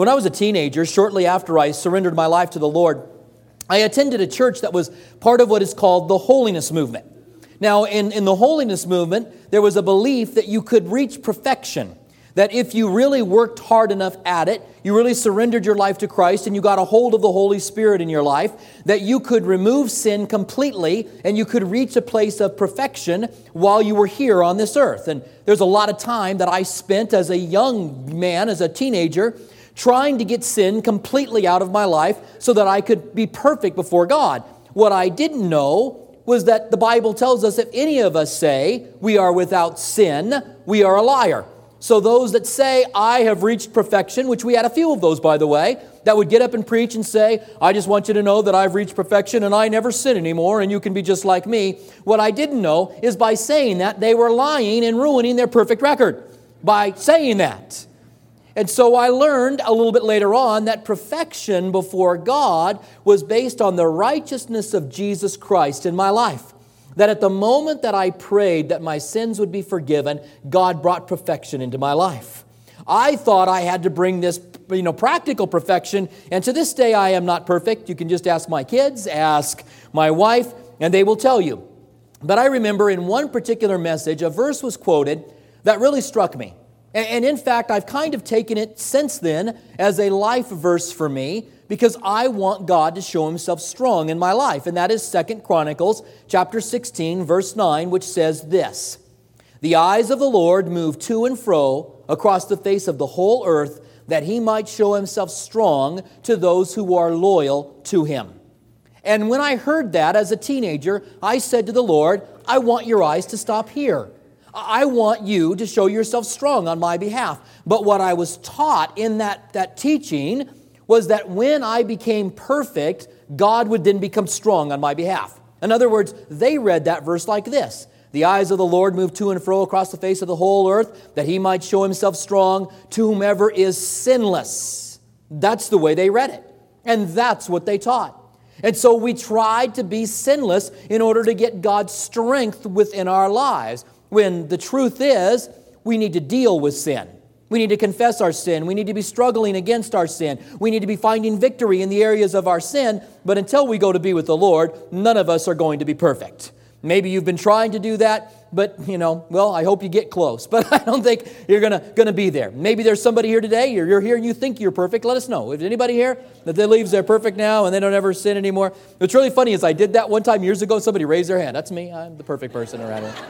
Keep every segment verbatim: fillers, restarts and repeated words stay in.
When I was a teenager, shortly after I surrendered my life to the Lord, I attended a church that was part of what is called the holiness movement. Now, in, in the holiness movement, there was a belief that you could reach perfection, that if you really worked hard enough at it, you really surrendered your life to Christ and you got a hold of the Holy Spirit in your life, that you could remove sin completely and you could reach a place of perfection while you were here on this earth. And there's a lot of time that I spent as a young man, as a teenager, trying to get sin completely out of my life so that I could be perfect before God. What I didn't know was that the Bible tells us if any of us say we are without sin, we are a liar. So those that say, I have reached perfection, which we had a few of those, by the way, that would get up and preach and say, I just want you to know that I've reached perfection and I never sin anymore and you can be just like me. What I didn't know is by saying that, they were lying and ruining their perfect record by saying that. And so I learned a little bit later on that perfection before God was based on the righteousness of Jesus Christ in my life. That at the moment that I prayed that my sins would be forgiven, God brought perfection into my life. I thought I had to bring this, you know, practical perfection, and to this day I am not perfect. You can just ask my kids, ask my wife, and they will tell you. But I remember in one particular message, a verse was quoted that really struck me. And in fact, I've kind of taken it since then as a life verse for me because I want God to show Himself strong in my life. And that is Second Chronicles chapter sixteen, verse nine, which says this: The eyes of the Lord move to and fro across the face of the whole earth, that He might show Himself strong to those who are loyal to Him. And when I heard that as a teenager, I said to the Lord, I want your eyes to stop here. I want you to show yourself strong on my behalf. But what I was taught in that, that teaching was that when I became perfect, God would then become strong on my behalf. In other words, they read that verse like this: The eyes of the Lord move to and fro across the face of the whole earth, that He might show Himself strong to whomever is sinless. That's the way they read it. And that's what they taught. And so we tried to be sinless in order to get God's strength within our lives. When the truth is, we need to deal with sin. We need to confess our sin. We need to be struggling against our sin. We need to be finding victory in the areas of our sin. But until we go to be with the Lord, none of us are going to be perfect. Maybe you've been trying to do that, but, you know, well, I hope you get close. But I don't think you're going to going to be there. Maybe there's somebody here today, you're, you're here and you think you're perfect. Let us know. If anybody here that believes they're perfect now and they don't ever sin anymore. What's really funny is I did that one time years ago. Somebody raised their hand. That's me. I'm the perfect person around here.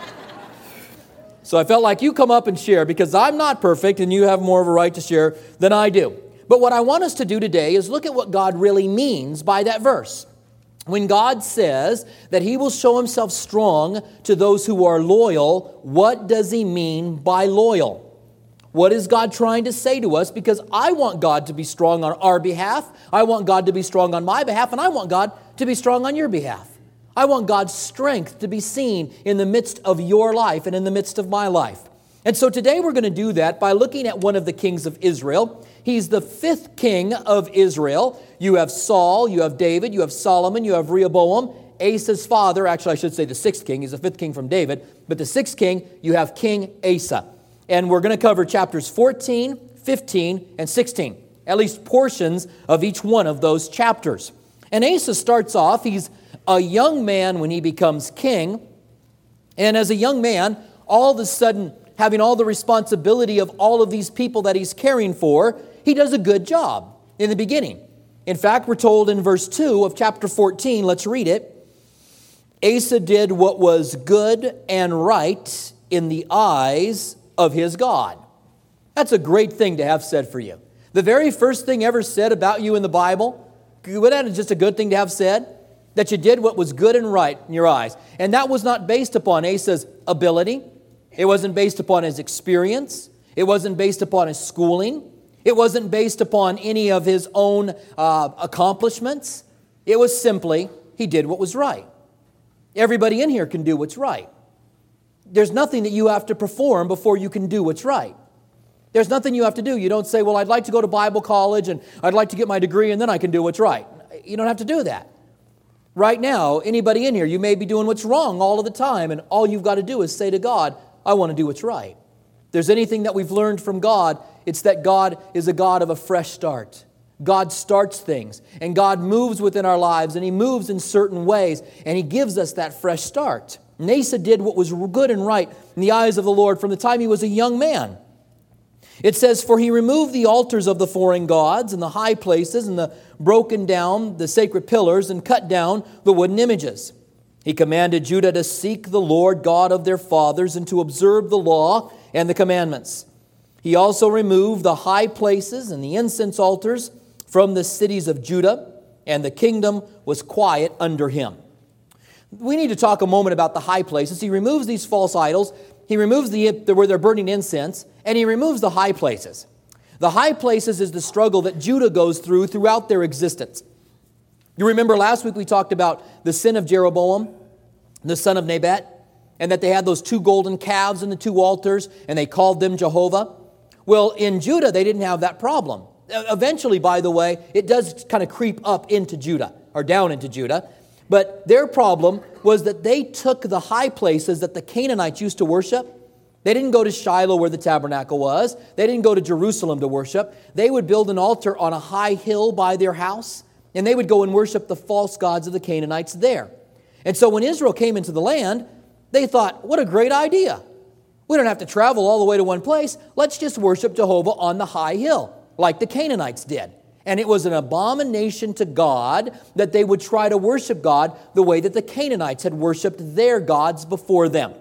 So I felt like you come up and share because I'm not perfect and you have more of a right to share than I do. But what I want us to do today is look at what God really means by that verse. When God says that He will show Himself strong to those who are loyal, what does He mean by loyal? What is God trying to say to us? Because I want God to be strong on our behalf. I want God to be strong on my behalf. And I want God to be strong on your behalf. I want God's strength to be seen in the midst of your life and in the midst of my life. And so today we're going to do that by looking at one of the kings of Israel. He's the fifth king of Israel. You have Saul, you have David, you have Solomon, you have Rehoboam, Asa's father. Actually, I should say the sixth king. He's the fifth king from David. But the sixth king, you have King Asa. And we're going to cover chapters fourteen, fifteen, and sixteen. At least portions of each one of those chapters. And Asa starts off, he's a young man when he becomes king. And as a young man, all of a sudden, having all the responsibility of all of these people that he's caring for, he does a good job in the beginning. In fact, we're told in verse two of chapter fourteen, let's read it. Asa did what was good and right in the eyes of his God. That's a great thing to have said for you. The very first thing ever said about you in the Bible, would that just a good thing to have said? That you did what was good and right in your eyes. And that was not based upon Asa's ability. It wasn't based upon his experience. It wasn't based upon his schooling. It wasn't based upon any of his own uh, accomplishments. It was simply, he did what was right. Everybody in here can do what's right. There's nothing that you have to perform before you can do what's right. There's nothing you have to do. You don't say, well, I'd like to go to Bible college and I'd like to get my degree and then I can do what's right. You don't have to do that. Right now, anybody in here, you may be doing what's wrong all of the time, and all you've got to do is say to God, I want to do what's right. If there's anything that we've learned from God It's that God is a God of a fresh start. God starts things, and God moves within our lives, and He moves in certain ways, and He gives us that fresh start. And Asa did what was good and right in the eyes of the Lord from the time he was a young man. It says, "For he removed the altars of the foreign gods and the high places and the broken down the sacred pillars and cut down the wooden images. He commanded Judah to seek the Lord God of their fathers and to observe the law and the commandments. He also removed the high places and the incense altars from the cities of Judah, and the kingdom was quiet under him." We need to talk a moment about the high places. He removes these false idols. He removes the where they're burning incense, and he removes the high places. The high places is the struggle that Judah goes through throughout their existence. You remember last week we talked about the sin of Jeroboam, the son of Nebat, and that they had those two golden calves and the two altars, and they called them Jehovah. Well, in Judah, they didn't have that problem. Eventually, by the way, it does kind of creep up into Judah, or down into Judah. But their problem was that they took the high places that the Canaanites used to worship. They didn't go to Shiloh where the tabernacle was. They didn't go to Jerusalem to worship. They would build an altar on a high hill by their house, and they would go and worship the false gods of the Canaanites there. And so when Israel came into the land, they thought, what a great idea. We don't have to travel all the way to one place. Let's just worship Jehovah on the high hill, like the Canaanites did. And it was an abomination to God that they would try to worship God the way that the Canaanites had worshiped their gods before them.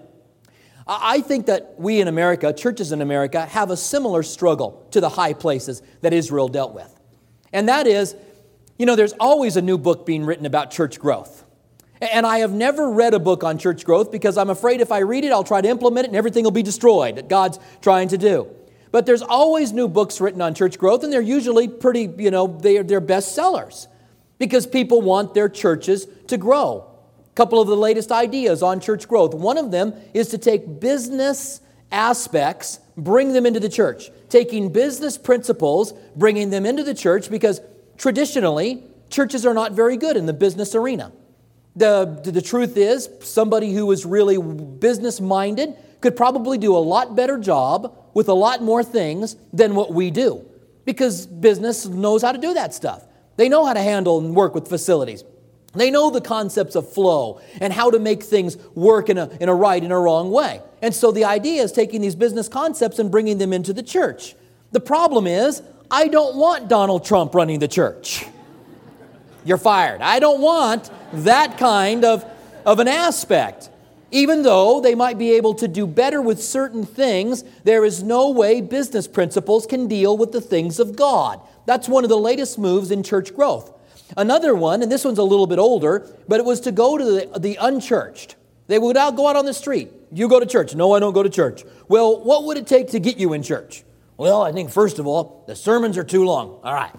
I think that we in America, churches in America, have a similar struggle to the high places that Israel dealt with. And that is, you know, there's always a new book being written about church growth. And I have never read a book on church growth because I'm afraid if I read it, I'll try to implement it and everything will be destroyed that God's trying to do. But there's always new books written on church growth, and they're usually pretty, you know, they're, they're bestsellers because people want their churches to grow. A couple of the latest ideas on church growth. One of them is to take business aspects, bring them into the church. Taking business principles, bringing them into the church because traditionally, churches are not very good in the business arena. The, the truth is, somebody who is really business-minded could probably do a lot better job with a lot more things than what we do because business knows how to do that stuff. They know how to handle and work with facilities. They know the concepts of flow and how to make things work in a, in a right and a wrong way. And so the idea is taking these business concepts and bringing them into the church. The problem is, I don't want Donald Trump running the church. You're fired. I don't want that kind of, of an aspect. Even though they might be able to do better with certain things, there is no way business principles can deal with the things of God. That's one of the latest moves in church growth. Another one, and this one's a little bit older, but it was to go to the, the unchurched. They would out, go out on the street. You go to church. No, I don't go to church. Well, what would it take to get you in church? Well, I think first of all, the sermons are too long. All right.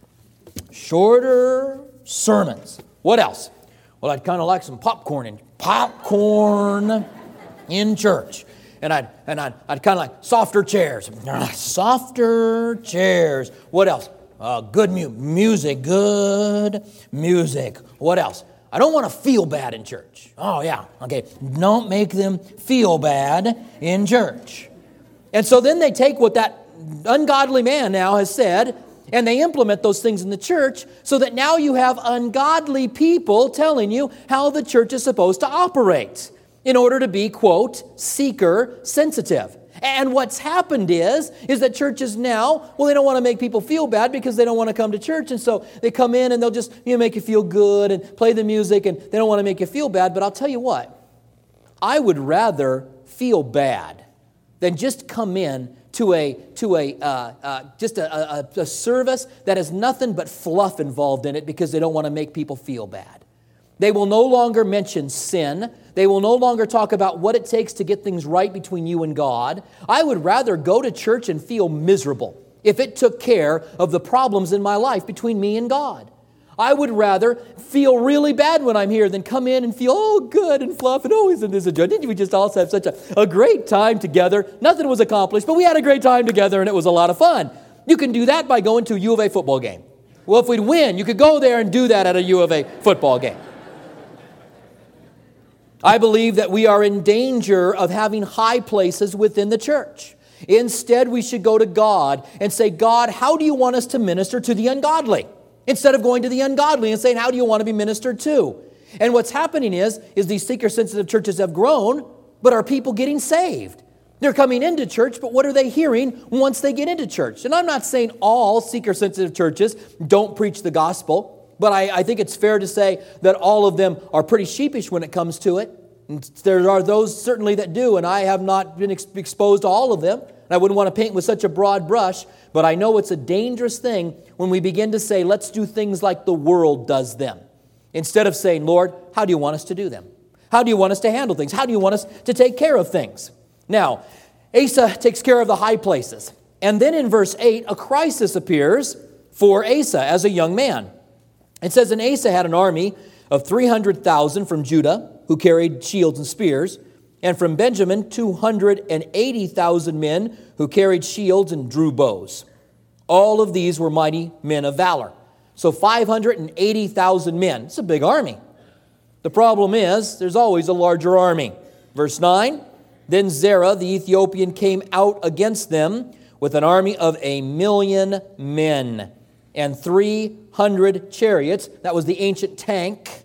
Shorter sermons. What else? Well, I'd kind of like some popcorn in popcorn in church. And I'd and I'd, I'd kind of like softer chairs. Softer chairs. What else? Uh, good mu- music. Good music. What else? I don't want to feel bad in church. Oh, yeah. Okay. Don't make them feel bad in church. And so then they take what that ungodly man now has said, and they implement those things in the church so that now you have ungodly people telling you how the church is supposed to operate in order to be, quote, seeker sensitive. And what's happened is, is that churches now, well, they don't want to make people feel bad because they don't want to come to church. And so they come in and they'll just, you know, make you feel good and play the music and they don't want to make you feel bad. But I'll tell you what, I would rather feel bad than just come in to a to a uh, uh, just a, a, a service that has nothing but fluff involved in it because they don't want to make people feel bad. They will no longer mention sin. They will no longer talk about what it takes to get things right between you and God. I would rather go to church and feel miserable if it took care of the problems in my life between me and God. I would rather feel really bad when I'm here than come in and feel, oh, good and fluff and oh, isn't this a joy? Didn't we just all have such a, a great time together? Nothing was accomplished, but we had a great time together and it was a lot of fun. You can do that by going to a U of A football game. Well, if we'd win, you could go there and do that at a U of A football game. I believe that we are in danger of having high places within the church. Instead, we should go to God and say, God, how do you want us to minister to the ungodly? Instead of going to the ungodly and saying, how do you want to be ministered to? And what's happening is, is these seeker-sensitive churches have grown, but are people getting saved? They're coming into church, but what are they hearing once they get into church? And I'm not saying all seeker-sensitive churches don't preach the gospel, but I, I think it's fair to say that all of them are pretty sheepish when it comes to it. And there are those certainly that do, and I have not been ex- exposed to all of them. I wouldn't want to paint with such a broad brush, but I know it's a dangerous thing when we begin to say, let's do things like the world does them. Instead of saying, Lord, how do you want us to do them? How do you want us to handle things? How do you want us to take care of things? Now, Asa takes care of the high places. And then in verse eight, a crisis appears for Asa as a young man. It says, and Asa had an army of three hundred thousand from Judah, who carried shields and spears, and from Benjamin two hundred eighty thousand men who carried shields and drew bows. All of these were mighty men of valor. So five hundred eighty thousand men. It's a big army. The problem is, there's always a larger army. Verse nine, then Zerah the Ethiopian came out against them with an army of a million men and three hundred chariots. That was the ancient tank.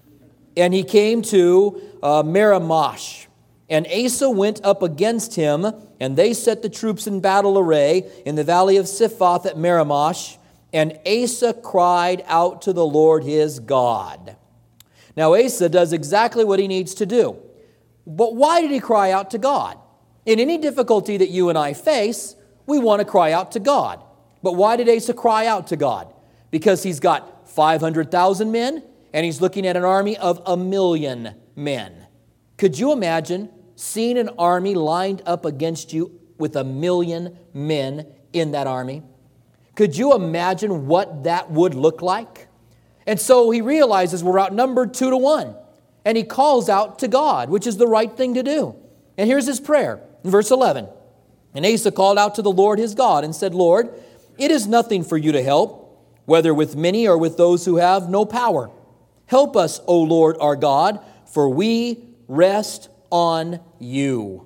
And he came to uh, Meramash. And Asa went up against him, and they set the troops in battle array in the valley of Siphoth at Meramash. And Asa cried out to the Lord his God. Now Asa does exactly what he needs to do. But why did he cry out to God? In any difficulty that you and I face, we want to cry out to God. But why did Asa cry out to God? Because he's got five hundred thousand men, and he's looking at an army of a million men. Could you imagine seeing an army lined up against you with a million men in that army? Could you imagine what that would look like? And so he realizes we're outnumbered two to one. And he calls out to God, which is the right thing to do. And here's his prayer in verse eleven. And Asa called out to the Lord his God and said, Lord, it is nothing for you to help, whether with many or with those who have no power. Help us, O Lord our God, for we rest on you.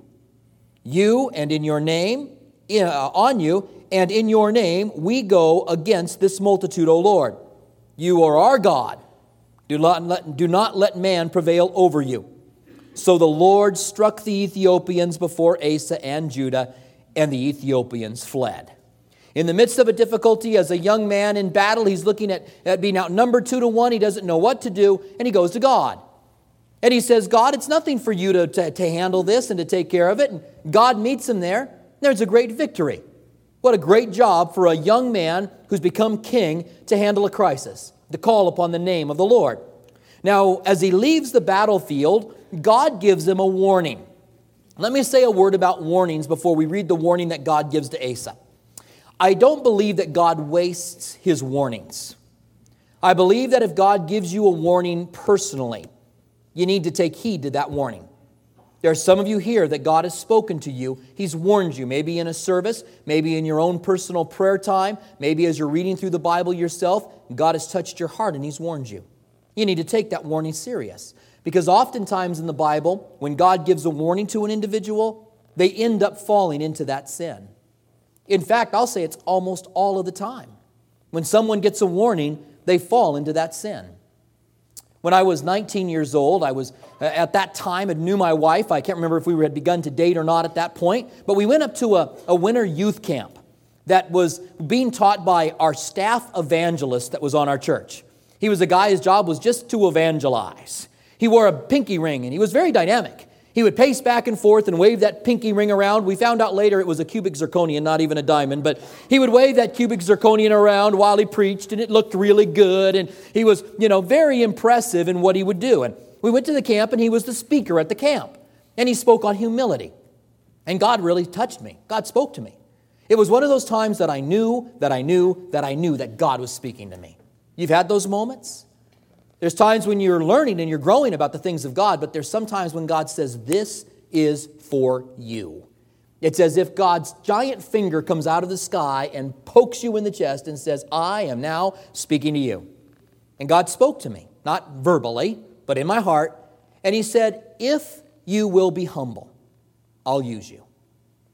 You and in your name, uh, on you, and in your name we go against this multitude, O Lord. You are our God. Do not let, do not let man prevail over you. So the Lord struck the Ethiopians before Asa and Judah, and the Ethiopians fled. In the midst of a difficulty, as a young man in battle, he's looking at, at being outnumbered two to one. He doesn't know what to do, and he goes to God. And he says, God, it's nothing for you to, to, to handle this and to take care of it. And God meets him there. There's a great victory. What a great job for a young man who's become king to handle a crisis, to call upon the name of the Lord. Now, as he leaves the battlefield, God gives him a warning. Let me say a word about warnings before we read the warning that God gives to Asa. I don't believe that God wastes his warnings. I believe that if God gives you a warning personally, you need to take heed to that warning. There are some of you here that God has spoken to you. He's warned you, maybe in a service, maybe in your own personal prayer time, maybe as you're reading through the Bible yourself. God has touched your heart and He's warned you. You need to take that warning serious. Because oftentimes in the Bible, when God gives a warning to an individual, they end up falling into that sin. In fact, I'll say it's almost all of the time. When someone gets a warning, they fall into that sin. When I was nineteen years old, I was, at that time, I knew my wife. I can't remember if we had begun to date or not at that point. But we went up to a, a winter youth camp that was being taught by our staff evangelist that was on our church. He was a guy, his job was just to evangelize. He wore a pinky ring, and he was very dynamic. He would pace back and forth and wave that pinky ring around. We found out later it was a cubic zirconian, not even a diamond. But he would wave that cubic zirconian around while he preached, and it looked really good. And he was, you know, very impressive in what he would do. And we went to the camp, and he was the speaker at the camp. And he spoke on humility. And God really touched me. God spoke to me. It was one of those times that I knew, that I knew, that I knew that God was speaking to me. You've had those moments? There's times when you're learning and you're growing about the things of God, but there's sometimes when God says, this is for you. It's as if God's giant finger comes out of the sky and pokes you in the chest and says, I am now speaking to you. And God spoke to me, not verbally, but in my heart. And He said, if you will be humble, I'll use you.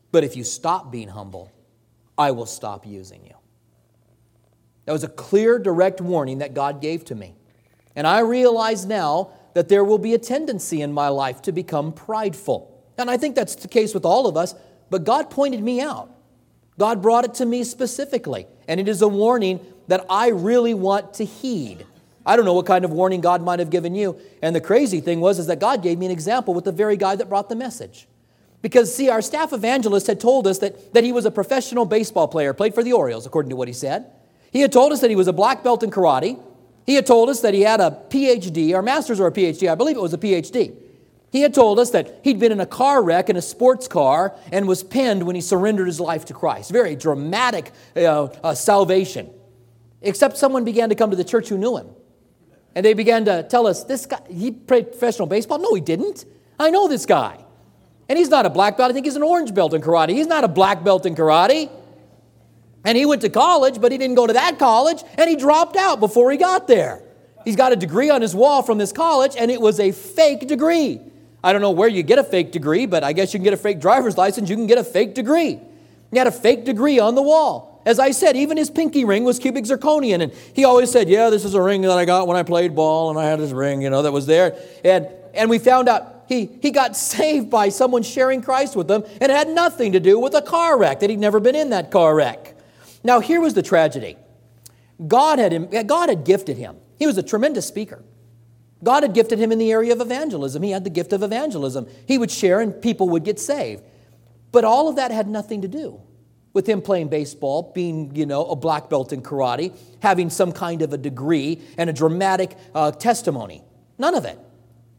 But if you stop being humble, I will stop using you. That was a clear, direct warning that God gave to me. And I realize now that there will be a tendency in my life to become prideful. And I think that's the case with all of us, but God pointed me out. God brought it to me specifically, and it is a warning that I really want to heed. I don't know what kind of warning God might have given you. And the crazy thing was is that God gave me an example with the very guy that brought the message. Because, see, our staff evangelist had told us that, that he was a professional baseball player, played for the Orioles, according to what he said. He had told us that he was a black belt in karate. He had told us that he had a P H D, or master's or a P H D. I believe it was a P H D. He had told us that he'd been in a car wreck in a sports car and was pinned when he surrendered his life to Christ. Very dramatic uh, uh, salvation. Except someone began to come to the church who knew him. And they began to tell us, this guy, he played professional baseball? No, he didn't. I know this guy. And he's not a black belt. I think he's an orange belt in karate. He's not a black belt in karate. And he went to college, but he didn't go to that college, and he dropped out before he got there. He's got a degree on his wall from this college, and it was a fake degree. I don't know where you get a fake degree, but I guess you can get a fake driver's license. You can get a fake degree. He had a fake degree on the wall. As I said, even his pinky ring was cubic zirconian. And he always said, yeah, this is a ring that I got when I played ball, and I had this ring, you know, that was there. And and we found out he, he got saved by someone sharing Christ with him, and it had nothing to do with a car wreck, that he'd never been in that car wreck. Now, here was the tragedy. God had, God had gifted him. He was a tremendous speaker. God had gifted him in the area of evangelism. He had the gift of evangelism. He would share and people would get saved. But all of that had nothing to do with him playing baseball, being, you know, a black belt in karate, having some kind of a degree and a dramatic uh, testimony. None of it.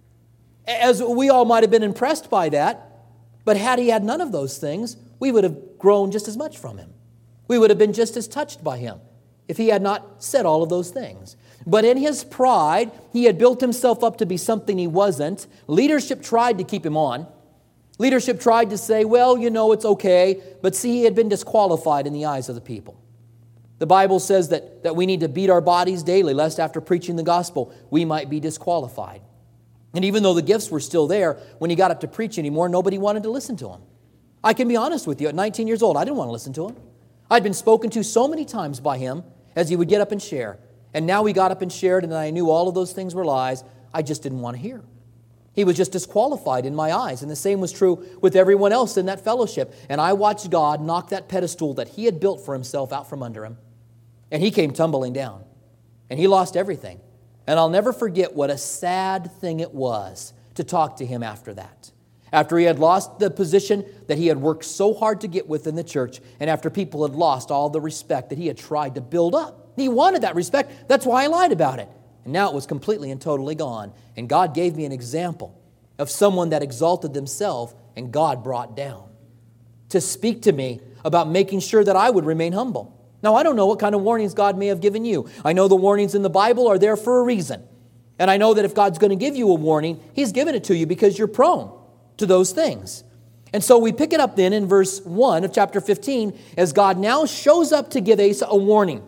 As we all might have been impressed by that, but had he had none of those things, we would have grown just as much from him. We would have been just as touched by him if he had not said all of those things. But in his pride, he had built himself up to be something he wasn't. Leadership tried to keep him on. Leadership tried to say, well, you know, it's okay. But see, he had been disqualified in the eyes of the people. The Bible says that, that we need to beat our bodies daily, lest after preaching the gospel, we might be disqualified. And even though the gifts were still there, when he got up to preach anymore, nobody wanted to listen to him. I can be honest with you, at nineteen years old, I didn't want to listen to him. I'd been spoken to so many times by him as he would get up and share. And now he got up and shared, and I knew all of those things were lies. I just didn't want to hear. He was just disqualified in my eyes. And the same was true with everyone else in that fellowship. And I watched God knock that pedestal that he had built for himself out from under him. And he came tumbling down. And he lost everything. And I'll never forget what a sad thing it was to talk to him after that. After he had lost the position that he had worked so hard to get within the church, and after people had lost all the respect that he had tried to build up. He wanted that respect. That's why I lied about it. And now it was completely and totally gone. And God gave me an example of someone that exalted themselves and God brought down to speak to me about making sure that I would remain humble. Now, I don't know what kind of warnings God may have given you. I know the warnings in the Bible are there for a reason. And I know that if God's going to give you a warning, He's given it to you because you're prone to those things. And so we pick it up then in verse one of chapter fifteen as God now shows up to give Asa a warning.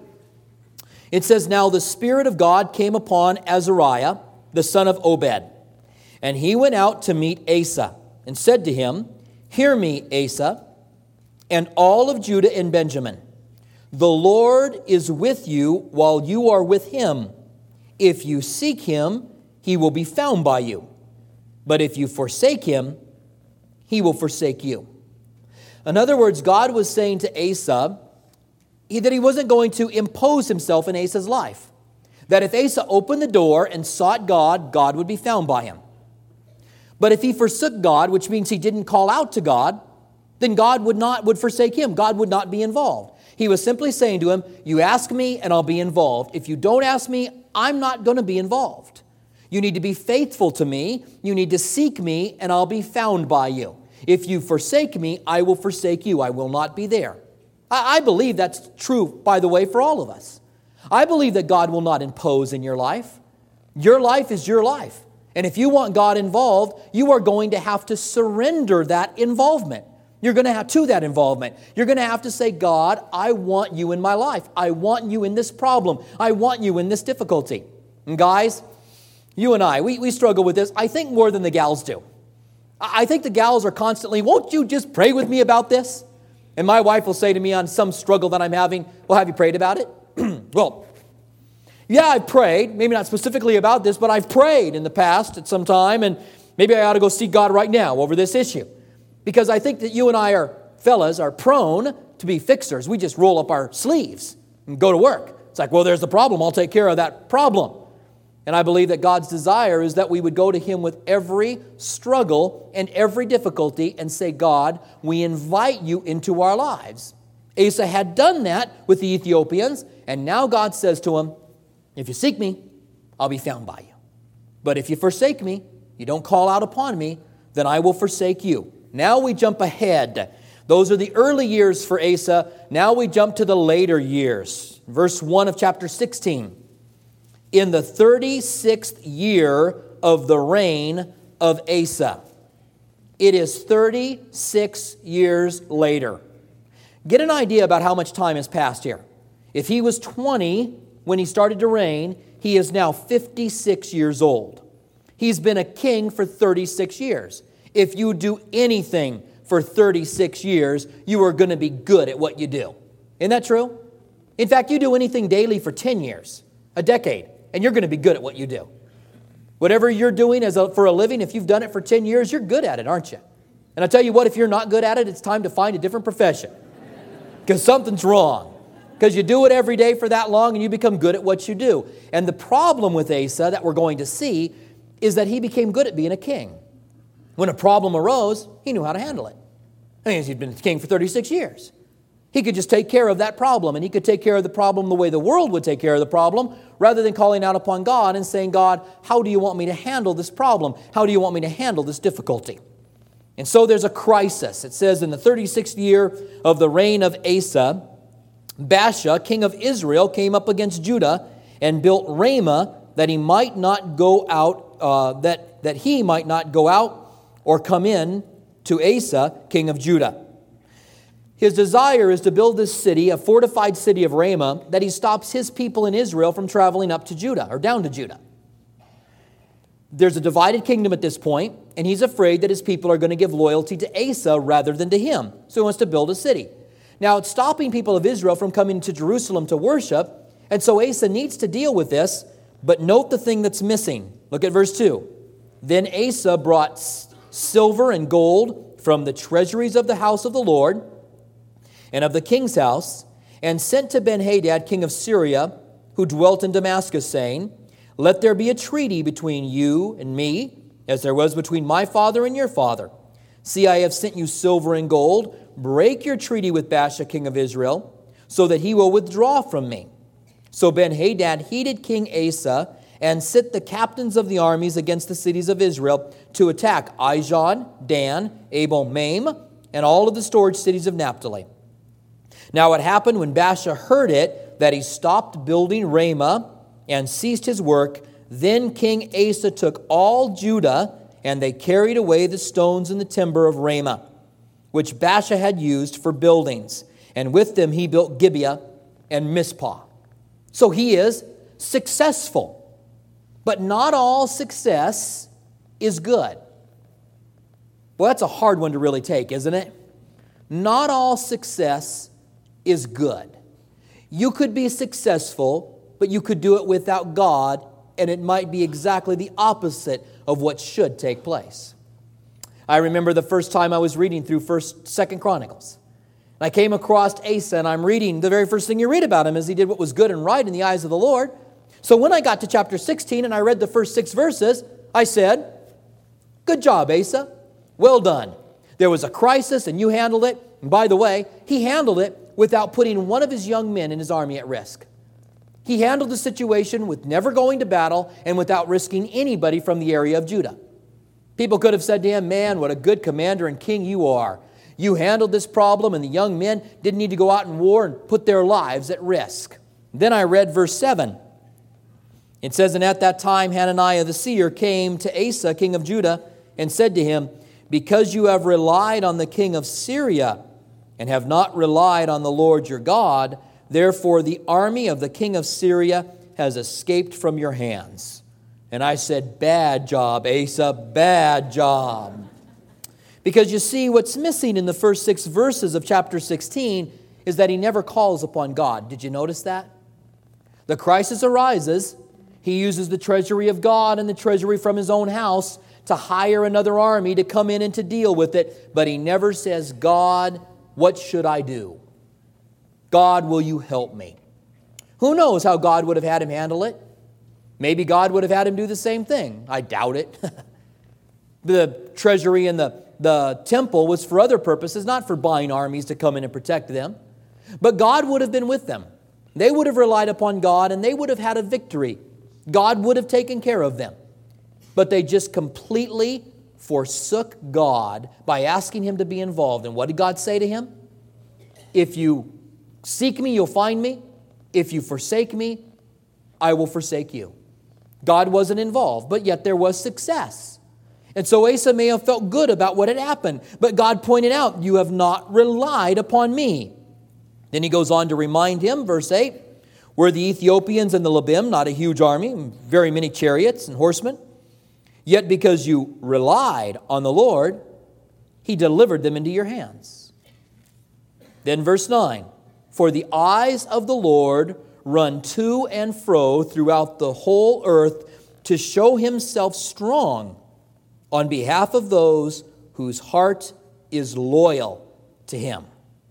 It says, now the Spirit of God came upon Azariah, the son of Obed, and he went out to meet Asa and said to him, hear me, Asa, and all of Judah and Benjamin. The Lord is with you while you are with him. If you seek him, he will be found by you. But if you forsake him, he will forsake you. In other words, God was saying to Asa that he wasn't going to impose himself in Asa's life. That if Asa opened the door and sought God, God would be found by him. But if he forsook God, which means he didn't call out to God, then God would not would forsake him. God would not be involved. He was simply saying to him, you ask me and I'll be involved. If you don't ask me, I'm not going to be involved. You need to be faithful to me. You need to seek me and I'll be found by you. If you forsake me, I will forsake you. I will not be there. I believe that's true, by the way, for all of us. I believe that God will not impose in your life. Your life is your life. And if you want God involved, you are going to have to surrender that involvement. You're going to have to that involvement. You're going to have to say, God, I want you in my life. I want you in this problem. I want you in this difficulty. And guys, you and I, we, we struggle with this, I think, more than the gals do. I think the gals are constantly, won't you just pray with me about this? And my wife will say to me on some struggle that I'm having, well, have you prayed about it? Well, yeah, I've prayed. Maybe not specifically about this, but I've prayed in the past at some time, and maybe I ought to go see God right now over this issue. Because I think that you and I are, fellas, are prone to be fixers. We just roll up our sleeves and go to work. It's like, well, there's the problem. I'll take care of that problem. And I believe that God's desire is that we would go to Him with every struggle and every difficulty and say, God, we invite you into our lives. Asa had done that with the Ethiopians, and now God says to him, if you seek me, I'll be found by you. But if you forsake me, you don't call out upon me, then I will forsake you. Now we jump ahead. Those are the early years for Asa. Now we jump to the later years. Verse one of chapter sixteen. In the thirty-sixth year of the reign of Asa. It is thirty-six years later. Get an idea about how much time has passed here. If he was twenty when he started to reign, he is now fifty-six years old. He's been a king for thirty-six years. If you do anything for thirty-six years, you are going to be good at what you do. Isn't that true? In fact, you do anything daily for ten years, a decade, and you're going to be good at what you do. Whatever you're doing as a, for a living, if you've done it for ten years, you're good at it, aren't you? And I tell you what, if you're not good at it, it's time to find a different profession. Because something's wrong. Because you do it every day for that long and you become good at what you do. And the problem with Asa that we're going to see is that he became good at being a king. When a problem arose, he knew how to handle it. I mean, he'd been king for thirty-six years. He could just take care of that problem, and he could take care of the problem the way the world would take care of the problem, rather than calling out upon God and saying, God, how do you want me to handle this problem? How do you want me to handle this difficulty? And so there's a crisis. It says in the thirty-sixth year of the reign of Asa, Baasha, king of Israel, came up against Judah and built Ramah that he might not go out, uh, that, that he might not go out or come in to Asa, king of Judah. His desire is to build this city, a fortified city of Ramah, that he stops his people in Israel from traveling up to Judah or down to Judah. There's a divided kingdom at this point, and he's afraid that his people are going to give loyalty to Asa rather than to him. So he wants to build a city. Now, it's stopping people of Israel from coming to Jerusalem to worship, and so Asa needs to deal with this, but note the thing that's missing. Look at verse two. Then Asa brought silver and gold from the treasuries of the house of the Lord and of the king's house, and sent to Ben-Hadad, king of Syria, who dwelt in Damascus, saying, let there be a treaty between you and me, as there was between my father and your father. See, I have sent you silver and gold. Break your treaty with Baasha, king of Israel, so that he will withdraw from me. So Ben-Hadad heeded King Asa, and set the captains of the armies against the cities of Israel to attack Ijon, Dan, Abel-Maim, and all of the storage cities of Naphtali. Now it happened when Baasha heard it that he stopped building Ramah and ceased his work. Then King Asa took all Judah, and they carried away the stones and the timber of Ramah, which Baasha had used for buildings. And with them he built Gibeah and Mizpah. So he is successful. But not all success is good. Well, that's a hard one to really take, isn't it? Not all success is good. You could be successful, but you could do it without God, and it might be exactly the opposite of what should take place. I remember the first time I was reading through First, Second Chronicles. I came across Asa, and I'm reading, the very first thing you read about him is he did what was good and right in the eyes of the Lord. So when I got to chapter sixteen and I read the first six verses, I said, good job, Asa. Well done. There was a crisis and you handled it. And by the way, he handled it without putting one of his young men in his army at risk. He handled the situation with never going to battle and without risking anybody from the area of Judah. People could have said to him, man, what a good commander and king you are. You handled this problem and the young men didn't need to go out in war and put their lives at risk. Then I read verse seven. It says, and at that time Hananiah the seer came to Asa, king of Judah, and said to him, because you have relied on the king of Syria and have not relied on the Lord your God, therefore the army of the king of Syria has escaped from your hands. And I said, bad job, Asa, bad job. Because you see, what's missing in the first six verses of chapter sixteen is that he never calls upon God. Did you notice that? The crisis arises. He uses the treasury of God and the treasury from his own house to hire another army to come in and to deal with it. But he never says, God, what should I do? God, will you help me? Who knows how God would have had him handle it? Maybe God would have had him do the same thing. I doubt it. The treasury and the, the temple was for other purposes, not for buying armies to come in and protect them. But God would have been with them. They would have relied upon God and they would have had a victory. God would have taken care of them. But they just completely forsook God by asking him to be involved. And what did God say to him? If you seek me, you'll find me. If you forsake me, I will forsake you. God wasn't involved, but yet there was success. And so Asa may have felt good about what had happened, but God pointed out, you have not relied upon me. Then he goes on to remind him, verse eight, were the Ethiopians and the Lubim not a huge army, very many chariots and horsemen? Yet because you relied on the Lord, he delivered them into your hands. Then verse nine, for the eyes of the Lord run to and fro throughout the whole earth to show himself strong on behalf of those whose heart is loyal to him.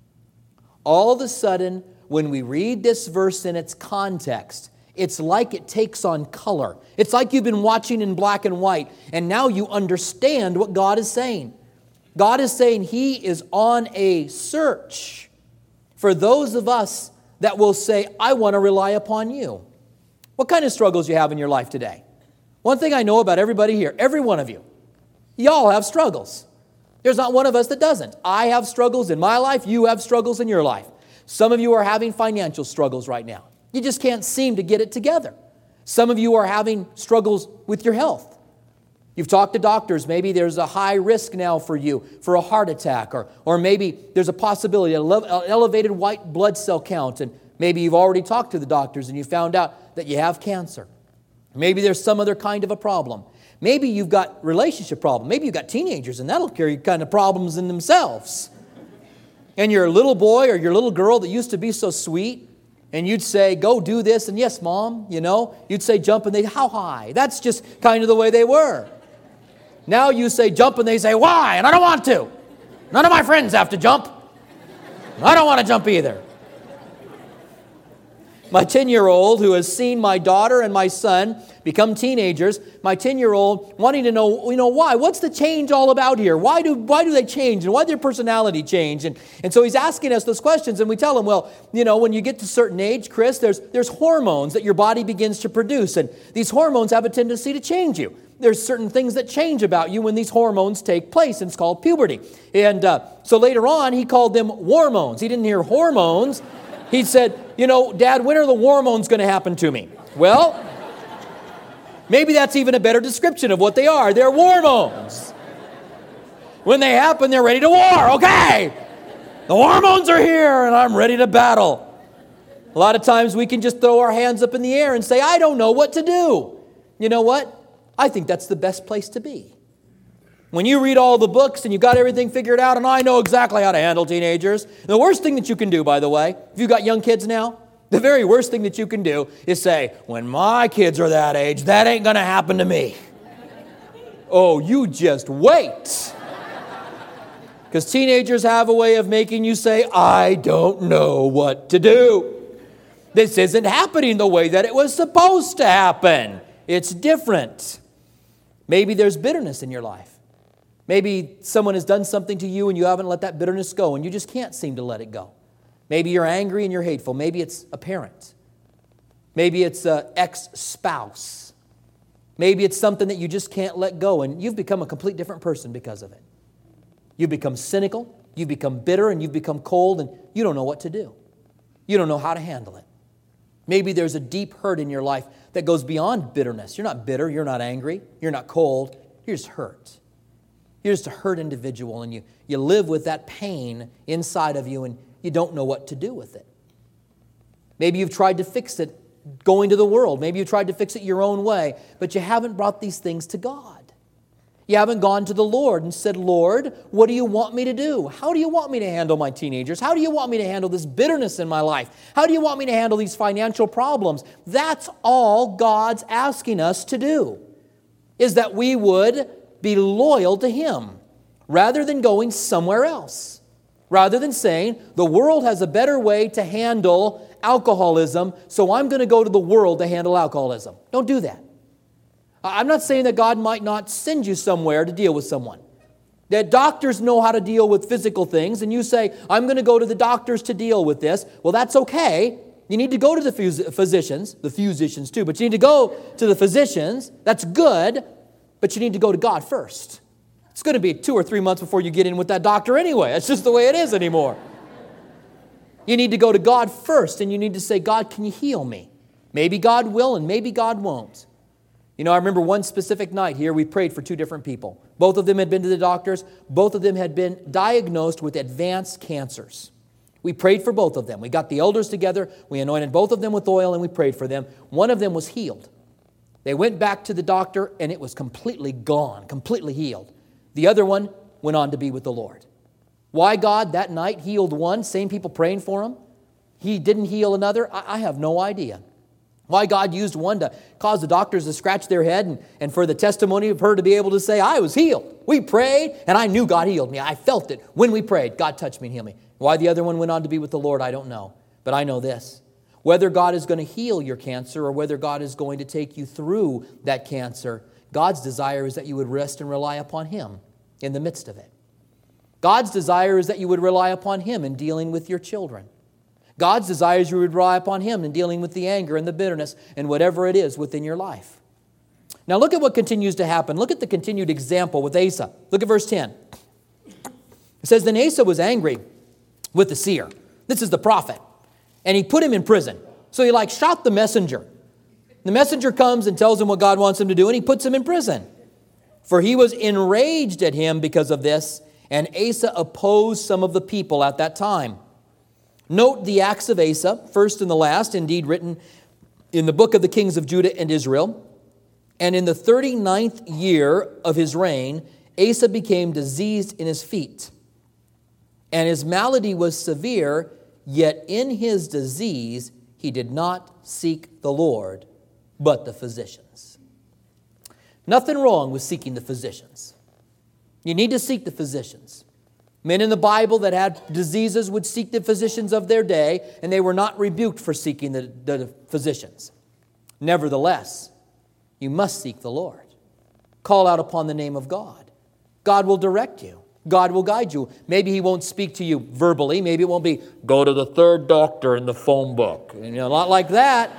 All of a sudden, when we read this verse in its context, it's like it takes on color. It's like you've been watching in black and white, and now you understand what God is saying. God is saying he is on a search for those of us that will say, I want to rely upon you. What kind of struggles you have in your life today? One thing I know about everybody here, every one of you, y'all have struggles. There's not one of us that doesn't. I have struggles in my life. You have struggles in your life. Some of you are having financial struggles right now. You just can't seem to get it together. Some of you are having struggles with your health. You've talked to doctors. Maybe there's a high risk now for you for a heart attack, or, or maybe there's a possibility of an elevated white blood cell count, and maybe you've already talked to the doctors and you found out that you have cancer. Maybe there's some other kind of a problem. Maybe you've got relationship problem. Maybe you've got teenagers, and that'll carry kind of problems in themselves. And your little boy or your little girl that used to be so sweet, and you'd say, go do this, and yes, Mom, you know. You'd say, jump, and they, how high? That's just kind of the way they were. Now you say, jump, and they say, why? And I don't want to. None of my friends have to jump. I don't want to jump either. My ten-year-old who has seen my daughter and my son become teenagers, my ten-year-old wanting to know, you know, why? What's the change all about here? Why do why do they change? And why do their personality change? And, and so he's asking us those questions, and we tell him, well, you know, when you get to a certain age, Chris, there's, there's hormones that your body begins to produce, and these hormones have a tendency to change you. There's certain things that change about you when these hormones take place, and it's called puberty. And uh, so later on, he called them warmones. He didn't hear hormones. He said, you know, Dad, when are the warmones going to happen to me? Well, maybe that's even a better description of what they are. They're warmones. When they happen, they're ready to war. Okay, the hormones are here, and I'm ready to battle. A lot of times we can just throw our hands up in the air and say, I don't know what to do. You know what? I think that's the best place to be. When you read all the books and you got everything figured out, and I know exactly how to handle teenagers. The worst thing that you can do, by the way, if you've got young kids now, the very worst thing that you can do is say, when my kids are that age, that ain't going to happen to me. Oh, you just wait. Because teenagers have a way of making you say, I don't know what to do. This isn't happening the way that it was supposed to happen. It's different. Maybe there's bitterness in your life. Maybe someone has done something to you and you haven't let that bitterness go and you just can't seem to let it go. Maybe you're angry and you're hateful. Maybe it's a parent. Maybe it's an ex-spouse. Maybe it's something that you just can't let go and you've become a complete different person because of it. You've become cynical, you've become bitter, and you've become cold, and you don't know what to do. You don't know how to handle it. Maybe there's a deep hurt in your life that goes beyond bitterness. You're not bitter, you're not angry, you're not cold, you're just hurt. You're just a hurt individual, and you, you live with that pain inside of you, and you don't know what to do with it. Maybe you've tried to fix it going to the world. Maybe you've tried to fix it your own way, but you haven't brought these things to God. You haven't gone to the Lord and said, Lord, what do you want me to do? How do you want me to handle my teenagers? How do you want me to handle this bitterness in my life? How do you want me to handle these financial problems? That's all God's asking us to do, is that we would be loyal to Him rather than going somewhere else. Rather than saying, the world has a better way to handle alcoholism, so I'm going to go to the world to handle alcoholism. Don't do that. I'm not saying that God might not send you somewhere to deal with someone. That doctors know how to deal with physical things, and you say, I'm going to go to the doctors to deal with this. Well, that's okay. You need to go to the phys- physicians, the physicians too, but you need to go to the physicians. That's good, but you need to go to God first. It's going to be two or three months before you get in with that doctor anyway. That's just the way it is anymore. You need to go to God first, and you need to say, God, can you heal me? Maybe God will, and maybe God won't. You know, I remember one specific night here, we prayed for two different people. Both of them had been to the doctors. Both of them had been diagnosed with advanced cancers. We prayed for both of them. We got the elders together. We anointed both of them with oil, and we prayed for them. One of them was healed. They went back to the doctor, and it was completely gone, completely healed. The other one went on to be with the Lord. Why God that night healed one, same people praying for him, He didn't heal another, I, I have no idea. Why God used one to cause the doctors to scratch their head and, and for the testimony of her to be able to say, I was healed. We prayed, and I knew God healed me. I felt it when we prayed. God touched me and healed me. Why the other one went on to be with the Lord, I don't know. But I know this. Whether God is going to heal your cancer or whether God is going to take you through that cancer, God's desire is that you would rest and rely upon Him in the midst of it. God's desire is that you would rely upon Him in dealing with your children. God's desire is you would rely upon Him in dealing with the anger and the bitterness and whatever it is within your life. Now look at what continues to happen. Look at the continued example with Asa. Look at verse ten. It says, Then Asa was angry with the seer. This is the prophet. And he put him in prison. So he like shot the messenger. The messenger comes and tells him what God wants him to do, and he puts him in prison. For he was enraged at him because of this, and Asa opposed some of the people at that time. Note the acts of Asa, first and the last, indeed written in the book of the kings of Judah and Israel. And in the thirty-ninth year of his reign, Asa became diseased in his feet. And his malady was severe, yet in his disease he did not seek the Lord, but the physicians. Nothing wrong with seeking the physicians. You need to seek the physicians. Men in the Bible that had diseases would seek the physicians of their day, and they were not rebuked for seeking the, the physicians. Nevertheless, you must seek the Lord. Call out upon the name of God. God will direct you. God will guide you. Maybe He won't speak to you verbally. Maybe it won't be, go to the third doctor in the phone book. You know, not like that.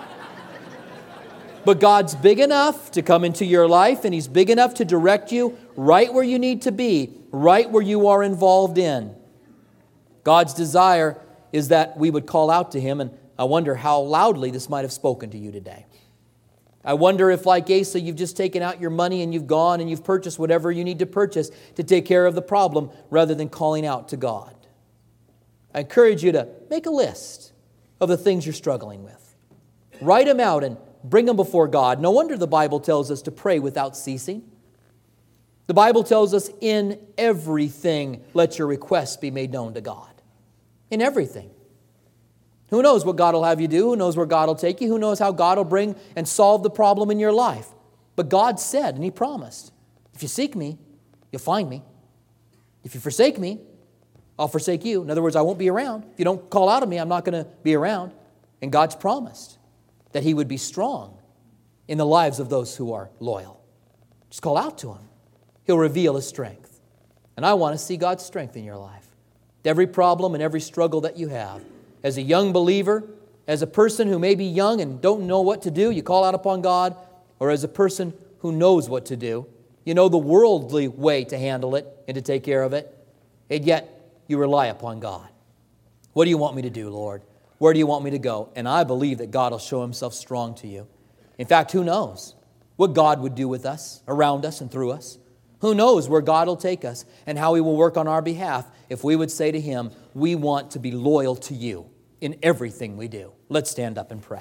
But God's big enough to come into your life, and He's big enough to direct you right where you need to be, right where you are involved in. God's desire is that we would call out to Him, and I wonder how loudly this might have spoken to you today. I wonder if, like Asa, you've just taken out your money and you've gone and you've purchased whatever you need to purchase to take care of the problem rather than calling out to God. I encourage you to make a list of the things you're struggling with. Write them out and bring them before God. No wonder the Bible tells us to pray without ceasing. The Bible tells us in everything, let your requests be made known to God. In everything. Who knows what God will have you do? Who knows where God will take you? Who knows how God will bring and solve the problem in your life? But God said, and He promised, if you seek me, you'll find me. If you forsake me, I'll forsake you. In other words, I won't be around. If you don't call out to me, I'm not going to be around. And God's promised that He would be strong in the lives of those who are loyal. Just call out to Him. He'll reveal His strength. And I want to see God's strength in your life. Every problem and every struggle that you have. As a young believer, as a person who may be young and don't know what to do, you call out upon God. Or as a person who knows what to do, you know the worldly way to handle it and to take care of it. And yet you rely upon God. What do you want me to do, Lord? Where do you want me to go? And I believe that God will show Himself strong to you. In fact, who knows what God would do with us, around us, and through us? Who knows where God will take us and how He will work on our behalf if we would say to Him, we want to be loyal to You in everything we do. Let's stand up and pray.